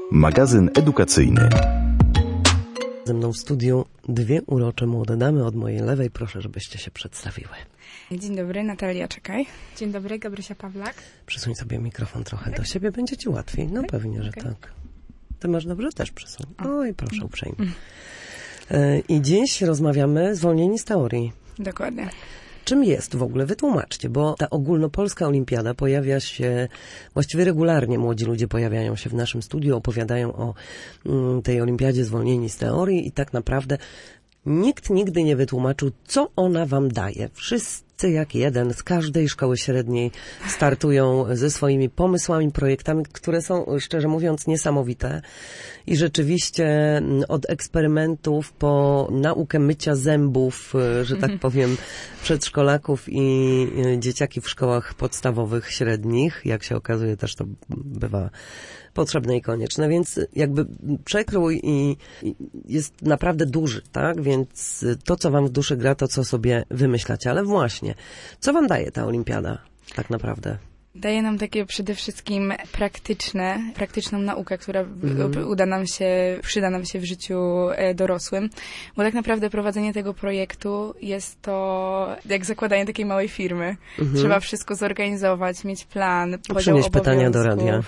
Magazyn edukacyjny. Ze mną w studiu dwie urocze młode damy. Od mojej lewej proszę, żebyście się przedstawiły. Dzień dobry, Natalia Czekaj. Dzień dobry, Gabrysia Pawlak. Przysuń sobie mikrofon trochę do siebie, będzie ci łatwiej. No pewnie, że tak. Ty masz dobrze? Też przysuń. Oj, proszę uprzejmie. I dziś rozmawiamy zwolnieni z teorii. Dokładnie. Czym jest w ogóle? Wytłumaczcie, bo ta ogólnopolska olimpiada pojawia się właściwie regularnie. Młodzi ludzie pojawiają się w naszym studiu, opowiadają o tej olimpiadzie zwolnieni z teorii i tak naprawdę nikt nigdy nie wytłumaczył, co ona wam daje. Wszyscy jak jeden z każdej szkoły średniej startują ze swoimi pomysłami, projektami, które są, szczerze mówiąc, niesamowite. I rzeczywiście od eksperymentów po naukę mycia zębów, że tak powiem, przedszkolaków i dzieciaki w szkołach podstawowych, średnich, jak się okazuje, też to bywa potrzebne i konieczne, więc jakby przekrój jest naprawdę duży, tak? Więc to, co wam w duszy gra, to co sobie wymyślacie. Ale właśnie, co wam daje ta olimpiada tak naprawdę? Daje nam takie przede wszystkim praktyczną naukę, która przyda nam się w życiu dorosłym. Bo tak naprawdę prowadzenie tego projektu jest to jak zakładanie takiej małej firmy. Trzeba wszystko zorganizować, mieć plan, podział Przynieść pytania do radia.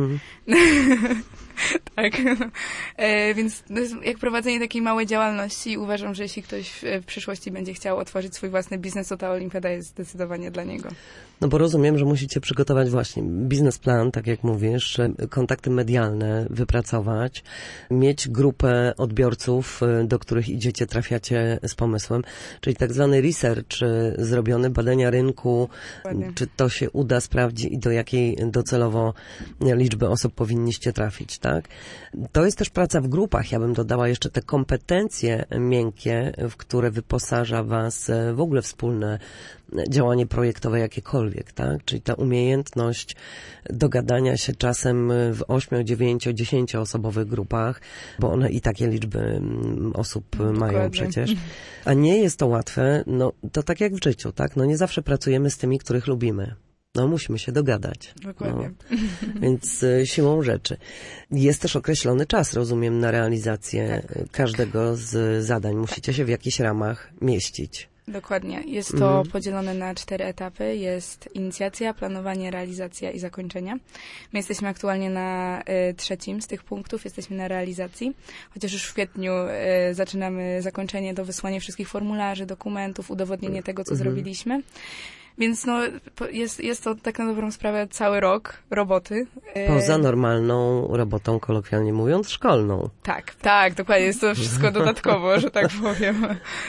Tak. Więc to jest jak prowadzenie takiej małej działalności. Uważam, że jeśli ktoś w przyszłości będzie chciał otworzyć swój własny biznes, to ta olimpiada jest zdecydowanie dla niego. No bo rozumiem, że musicie przygotować właśnie biznesplan, tak jak mówisz, kontakty medialne wypracować, mieć grupę odbiorców, do których idziecie, trafiacie z pomysłem, czyli tak zwany research zrobiony, badania rynku, dokładnie. Czy to się uda, sprawdzi i do jakiej docelowo liczby osób powinniście trafić, tak? To jest też praca w grupach. Ja bym dodała jeszcze te kompetencje miękkie, w które wyposaża was w ogóle wspólne działanie projektowe jakiekolwiek, tak? Czyli ta umiejętność dogadania się czasem w 8, 9, 10 osobowych grupach, bo one i takie liczby osób mają przecież. A nie jest to łatwe, no to tak jak w życiu, tak? No nie zawsze pracujemy z tymi, których lubimy. No musimy się dogadać. Dokładnie. No, więc siłą rzeczy. Jest też określony czas, rozumiem, na realizację każdego z zadań. Musicie się w jakichś ramach mieścić. Dokładnie. Jest to podzielone na 4 etapy. Jest inicjacja, planowanie, realizacja i zakończenie. My jesteśmy aktualnie na 3 z tych punktów. Jesteśmy na realizacji. Chociaż już w kwietniu zaczynamy zakończenie, to wysłanie wszystkich formularzy, dokumentów, udowodnienie tego, co zrobiliśmy. Więc no, jest to tak na dobrą sprawę cały rok roboty. Poza normalną robotą, kolokwialnie mówiąc, szkolną. Tak, dokładnie. Jest to wszystko dodatkowo, że tak powiem.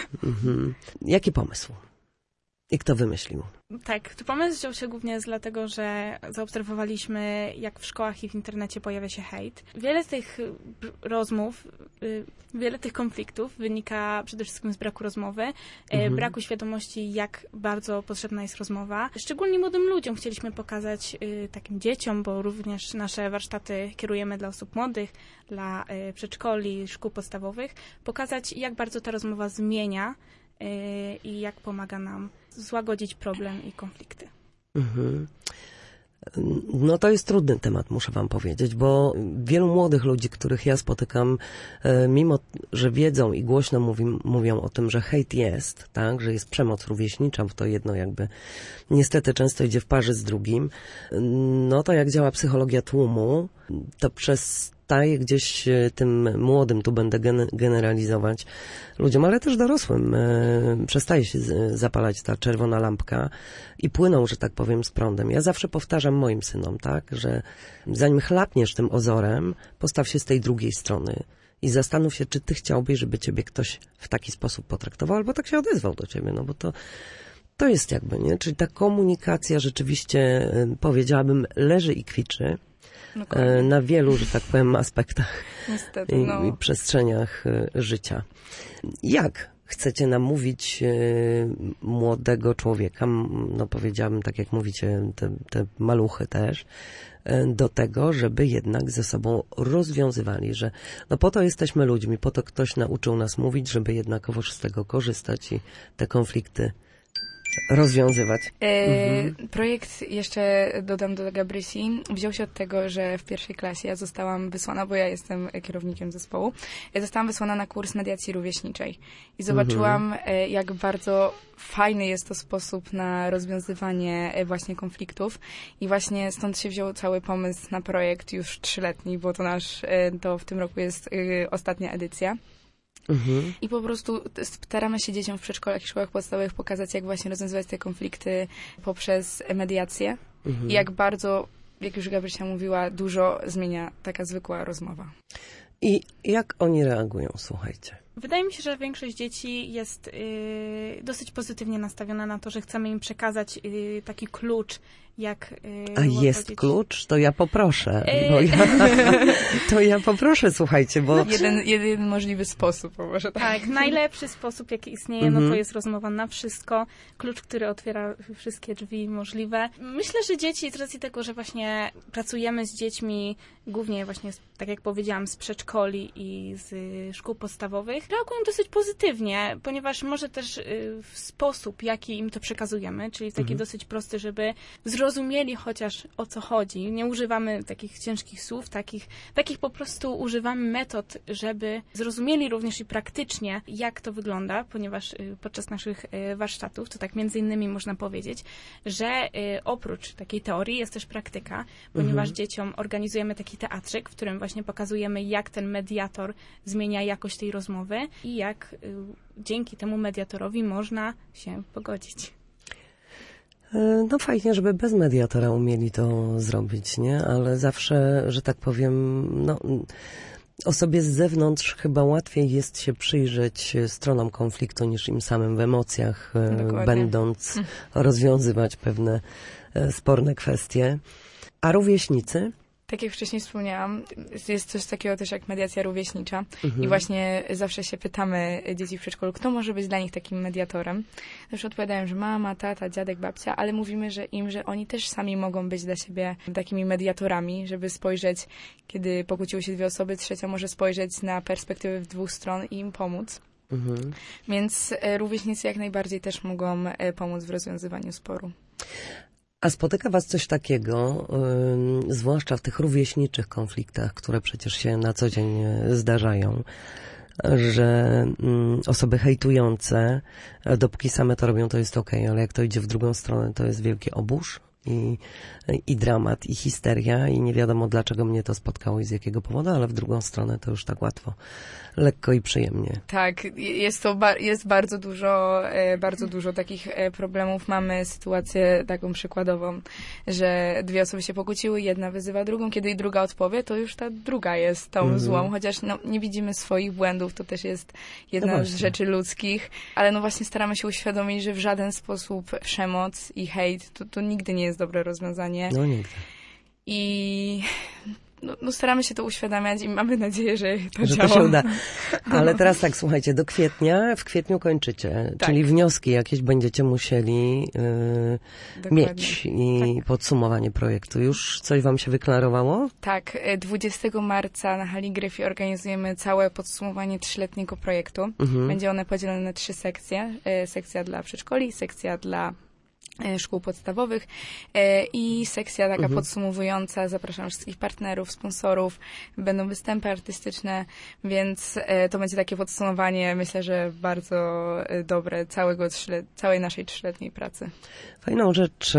Jaki pomysł? I kto wymyślił? Tak, to pomysł wziął się głównie dlatego, że zaobserwowaliśmy, jak w szkołach i w internecie pojawia się hejt. Wiele z tych rozmów, wiele tych konfliktów wynika przede wszystkim z braku rozmowy, braku świadomości, jak bardzo potrzebna jest rozmowa. Szczególnie młodym ludziom chcieliśmy pokazać, takim dzieciom, bo również nasze warsztaty kierujemy dla osób młodych, dla przedszkoli, szkół podstawowych, pokazać, jak bardzo ta rozmowa zmienia i jak pomaga nam złagodzić problem i konflikty. No to jest trudny temat, muszę wam powiedzieć, bo wielu młodych ludzi, których ja spotykam, mimo że wiedzą i głośno mówią o tym, że hejt jest, tak, że jest przemoc rówieśnicza, bo to jedno jakby niestety często idzie w parze z drugim, no to jak działa psychologia tłumu, to przestaje gdzieś tym młodym, tu będę generalizować, ludziom, ale też dorosłym, przestaje się zapalać ta czerwona lampka i płyną, że tak powiem, z prądem. Ja zawsze powtarzam moim synom, tak, że zanim chlapniesz tym ozorem, postaw się z tej drugiej strony i zastanów się, czy ty chciałbyś, żeby ciebie ktoś w taki sposób potraktował, albo tak się odezwał do ciebie, no bo to jest jakby, nie? Czyli ta komunikacja rzeczywiście, powiedziałabym, leży i kwiczy. Na wielu, że tak powiem, aspektach. Niestety, i przestrzeniach życia. Jak chcecie namówić młodego człowieka, no powiedziałabym, tak jak mówicie, te maluchy też, do tego, żeby jednak ze sobą rozwiązywali, że no po to jesteśmy ludźmi, po to ktoś nauczył nas mówić, żeby jednakowoż z tego korzystać i te konflikty rozwiązywać. Projekt, jeszcze dodam do Gabrysi, wziął się od tego, że w pierwszej klasie ja zostałam wysłana, bo ja jestem kierownikiem zespołu, ja zostałam wysłana na kurs mediacji rówieśniczej i zobaczyłam, jak bardzo fajny jest to sposób na rozwiązywanie właśnie konfliktów i właśnie stąd się wziął cały pomysł na projekt już 3-letni, bo to w tym roku jest ostatnia edycja. I po prostu staramy się dzieciom w przedszkolach i szkołach podstawowych pokazać, jak właśnie rozwiązywać te konflikty poprzez mediację i jak bardzo, jak już Gabrysia mówiła, dużo zmienia taka zwykła rozmowa. I jak oni reagują, słuchajcie? Wydaje mi się, że większość dzieci jest dosyć pozytywnie nastawiona na to, że chcemy im przekazać taki klucz, jak... A jest klucz? To ja poproszę. To ja poproszę, słuchajcie, bo... Jeden możliwy sposób, może tak. Tak, najlepszy sposób, jaki istnieje, no to jest rozmowa na wszystko. Klucz, który otwiera wszystkie drzwi możliwe. Myślę, że dzieci, z racji tego, że właśnie pracujemy z dziećmi, głównie właśnie, tak jak powiedziałam, z przedszkoli i z szkół podstawowych, reagują dosyć pozytywnie, ponieważ może też w sposób, jaki im to przekazujemy, czyli taki dosyć prosty, żeby zrozumieli chociaż o co chodzi. Nie używamy takich ciężkich słów, takich po prostu używamy metod, żeby zrozumieli również i praktycznie, jak to wygląda, ponieważ podczas naszych warsztatów, to tak między innymi można powiedzieć, że oprócz takiej teorii jest też praktyka, ponieważ dzieciom organizujemy taki teatrzyk, w którym właśnie pokazujemy, jak ten mediator zmienia jakość tej rozmowy i jak dzięki temu mediatorowi można się pogodzić. No fajnie, żeby bez mediatora umieli to zrobić, nie? Ale zawsze, że tak powiem, osobie z zewnątrz chyba łatwiej jest się przyjrzeć stronom konfliktu niż im samym w emocjach, będąc rozwiązywać pewne sporne kwestie. A rówieśnicy? Tak jak wcześniej wspomniałam, jest coś takiego też jak mediacja rówieśnicza i właśnie zawsze się pytamy dzieci w przedszkolu, kto może być dla nich takim mediatorem. Zawsze odpowiadają, że mama, tata, dziadek, babcia, ale mówimy, że oni też sami mogą być dla siebie takimi mediatorami, żeby spojrzeć, kiedy pokłóciły się dwie osoby, trzecia może spojrzeć na perspektywy dwóch stron i im pomóc. Więc rówieśnicy jak najbardziej też mogą pomóc w rozwiązywaniu sporu. A spotyka was coś takiego, zwłaszcza w tych rówieśniczych konfliktach, które przecież się na co dzień zdarzają, że osoby hejtujące, dopóki same to robią, to jest okej, ale jak to idzie w drugą stronę, to jest wielki oburz i dramat, i histeria i nie wiadomo, dlaczego mnie to spotkało i z jakiego powodu, ale w drugą stronę to już tak łatwo, lekko i przyjemnie. Tak, jest bardzo dużo takich problemów. Mamy sytuację taką przykładową, że dwie osoby się pokłóciły, jedna wyzywa drugą, kiedy druga odpowie, to już ta druga jest tą złą, chociaż nie widzimy swoich błędów, to też jest jedna z rzeczy ludzkich, ale właśnie staramy się uświadomić, że w żaden sposób przemoc i hejt to nigdy nie jest dobre rozwiązanie. No nigdy. I staramy się to uświadamiać i mamy nadzieję, że to działa. To się uda. Ale teraz tak, słuchajcie, w kwietniu kończycie, czyli wnioski jakieś będziecie musieli mieć i podsumowanie projektu. Już coś wam się wyklarowało? Tak, 20 marca na hali Gryfii organizujemy całe podsumowanie 3-letniego projektu. Będzie one podzielone na 3 sekcje. Sekcja dla przedszkoli, sekcja dla szkół podstawowych i sekcja taka podsumowująca. Zapraszam wszystkich partnerów, sponsorów. Będą występy artystyczne, więc to będzie takie podsumowanie, myślę, że bardzo dobre całej naszej 3-letniej pracy. Fajną rzecz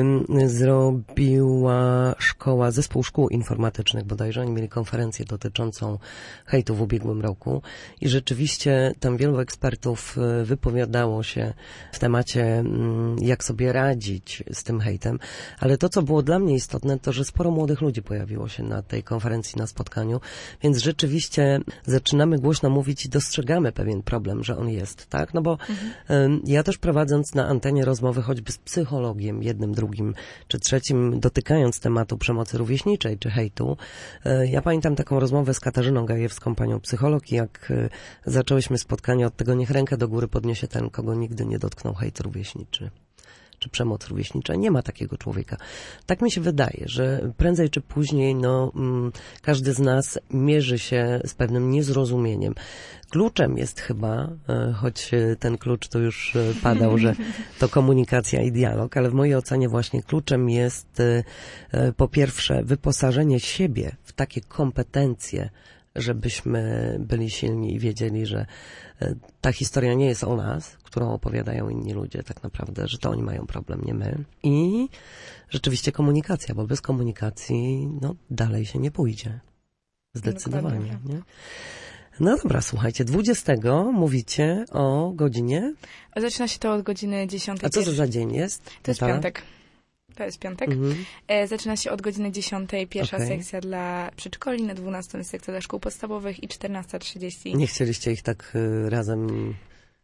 zrobiła zespół szkół informatycznych bodajże. Oni mieli konferencję dotyczącą hejtu w ubiegłym roku i rzeczywiście tam wielu ekspertów wypowiadało się w temacie, jak sobie radzić z tym hejtem, ale to, co było dla mnie istotne, to, że sporo młodych ludzi pojawiło się na tej konferencji, na spotkaniu, więc rzeczywiście zaczynamy głośno mówić i dostrzegamy pewien problem, że on jest, tak? No bo ja też prowadząc na antenie rozmowy choćby z psychologiem, jednym, drugim czy trzecim, dotykając tematu przemocy rówieśniczej czy hejtu, ja pamiętam taką rozmowę z Katarzyną Gajewską, panią psycholog, jak zaczęłyśmy spotkanie od tego, niech rękę do góry podniesie ten, kogo nigdy nie dotknął hejt rówieśniczy. czy przemoc rówieśnicza. Nie ma takiego człowieka. Tak mi się wydaje, że prędzej czy później każdy z nas mierzy się z pewnym niezrozumieniem. Kluczem jest chyba, choć ten klucz to już padał, że to komunikacja i dialog, ale w mojej ocenie właśnie kluczem jest po pierwsze wyposażenie siebie w takie kompetencje, żebyśmy byli silni i wiedzieli, że ta historia nie jest o nas, którą opowiadają inni ludzie tak naprawdę, że to oni mają problem, nie my. I rzeczywiście komunikacja, bo bez komunikacji dalej się nie pójdzie. Zdecydowanie. Nie? No dobra, słuchajcie, 20 mówicie o godzinie? Zaczyna się to od godziny 10. A co to za dzień jest? To jest piątek. To jest piątek. Zaczyna się od godziny 10. Pierwsza sekcja dla przedszkoli, na 12 sekcja dla szkół podstawowych i 14:30. Nie chcieliście ich tak razem...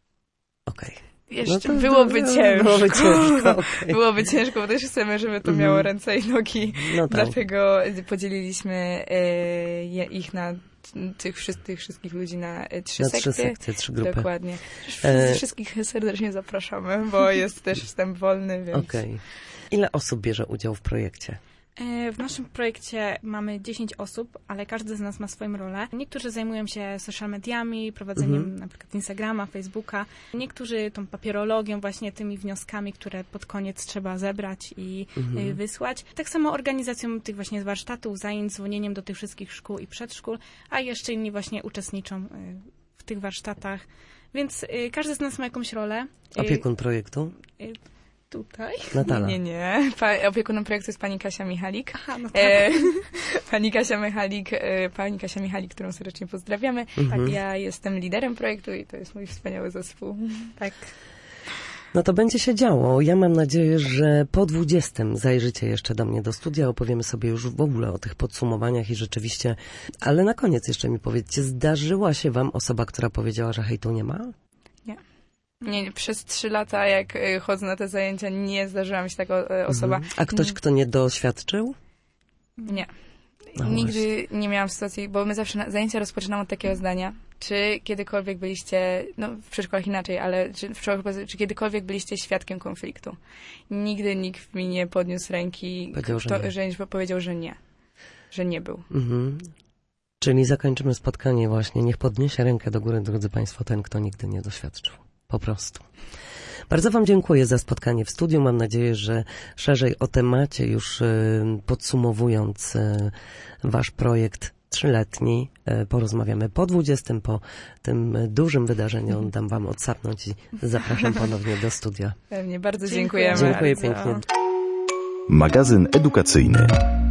Jeszcze byłoby ciężko. Byłoby ciężko, bo też chcemy, żeby to miało ręce i nogi. Dlatego podzieliliśmy ich na tych wszystkich ludzi na 3 sekcje. 3 grupy. Dokładnie. Wszystkich serdecznie zapraszamy, bo jest też wstęp wolny, więc... Ile osób bierze udział w projekcie? W naszym projekcie mamy 10 osób, ale każdy z nas ma swoją rolę. Niektórzy zajmują się social mediami, prowadzeniem na przykład Instagrama, Facebooka. Niektórzy tą papierologią, właśnie tymi wnioskami, które pod koniec trzeba zebrać i wysłać. Tak samo organizacją tych właśnie warsztatów, zajęć, dzwonieniem do tych wszystkich szkół i przedszkól, a jeszcze inni właśnie uczestniczą w tych warsztatach. Więc każdy z nas ma jakąś rolę. Opiekun projektu? Tutaj? Natala. Nie. Opiekunem projektu jest pani Kasia Michalik. Aha, Pani Kasia Michalik, którą serdecznie pozdrawiamy. Ja jestem liderem projektu i to jest mój wspaniały zespół. Tak. No to będzie się działo. Ja mam nadzieję, że po 20 zajrzycie jeszcze do mnie do studia, opowiemy sobie już w ogóle o tych podsumowaniach i rzeczywiście... Ale na koniec jeszcze mi powiedzcie, zdarzyła się wam osoba, która powiedziała, że hejtu nie ma? Nie, przez 3 lata, jak chodzę na te zajęcia, nie zdarzyła mi się taka osoba. A ktoś, kto nie doświadczył? Nie. Nigdy nie miałam sytuacji, bo my zawsze zajęcia rozpoczynamy od takiego zdania. Czy kiedykolwiek byliście, w przedszkolach inaczej, ale czy kiedykolwiek byliście świadkiem konfliktu? Nigdy nikt mi nie podniósł ręki, powiedział, że nie. Że nie był. Czyli zakończymy spotkanie właśnie. Niech podniesie rękę do góry, drodzy Państwo, ten, kto nigdy nie doświadczył. Po prostu. Bardzo Wam dziękuję za spotkanie w studiu. Mam nadzieję, że szerzej o temacie, już podsumowując Wasz projekt 3-letni, porozmawiamy po 20, po tym dużym wydarzeniu. Dam Wam odsapnąć i zapraszam ponownie do studia. Pewnie, bardzo dziękujemy. Dziękuję pięknie. Magazyn edukacyjny.